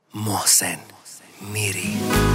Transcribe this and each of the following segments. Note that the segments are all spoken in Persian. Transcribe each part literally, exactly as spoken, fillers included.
محسن میری.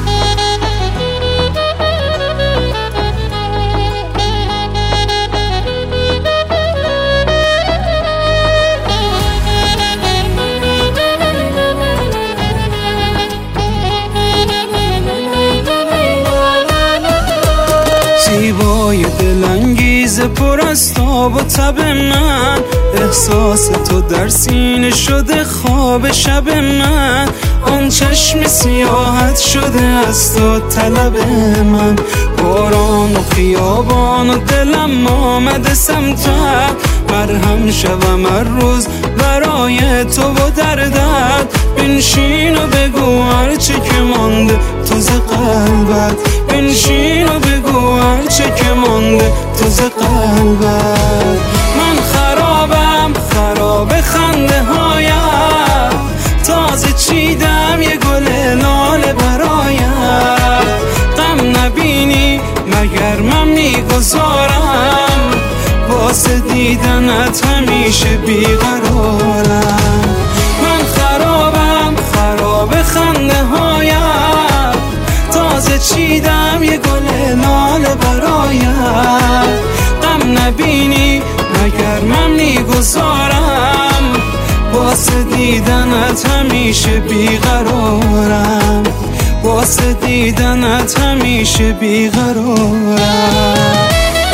زیبای دلانگیز پر از تاب و تب من، احساس تو در سینه شده خواب شب من. آن چشم سیاحت شده از تو طلب من، باران و خیابان و دلم آمده سمتت. مرهم شوم هر روز برای تو و دردت، بنشین و بگو هرچه که مانده تو ز قلبت. بنشین و بگو هرچه که مانده تو ز قلبت. من خرابم خراب خنده هایم، تازه چیدم یه گل لاله برایم. غم نبینی مگر من میگذارم، واسه دیدنت همیشه بیقرارم. من خرابم خراب خنده هایم، تازه چیدم یه گل لاله برایم. غم نبینی مگر من میگذارم، واسه دیدنت همیشه بیقرارم. واسه دیدنت همیشه بیقرارم.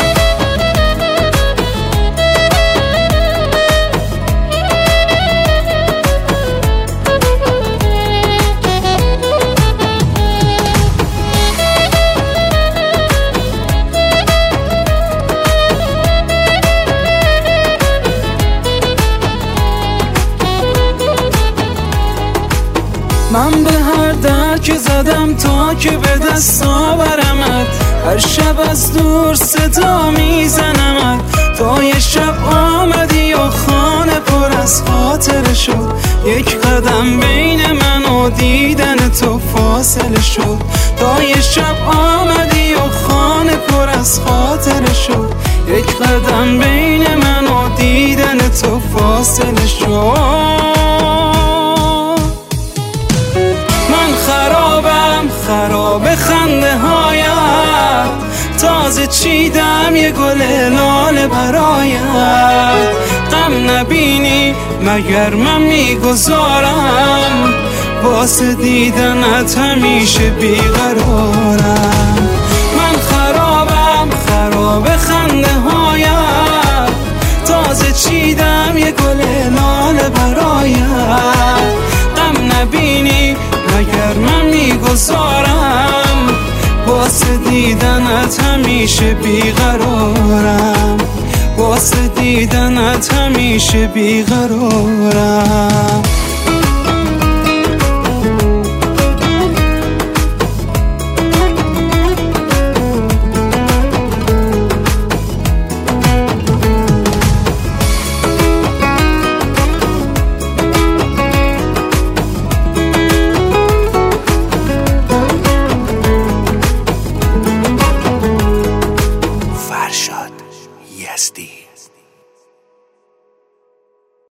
من به هر در که زدم تا که به دست آورمت، هر شب از دور صدا میزنمت. تا یه شب آمدی و خانه پر از خاطره شد، یک قدم بین من و دیدن تو فاصله شد. تا یه شب آمدی و خانه پر از خاطره شد، یک قدم بین من و دیدن تو فاصله شد. خرابم خراب خنده هایم، تازه چیدم یه گل لاله برایم. غم نبینی مگر من میگذارم، واسه دیدنت همیشه بیقرارم. من خرابم خراب خنده هایم، تازه چیدم یه گل لاله برایم. غم نبینی مگر من میگذارم، واسه دیدنت همیشه بیقرارم. واسه دیدنت همیشه بیقرارم.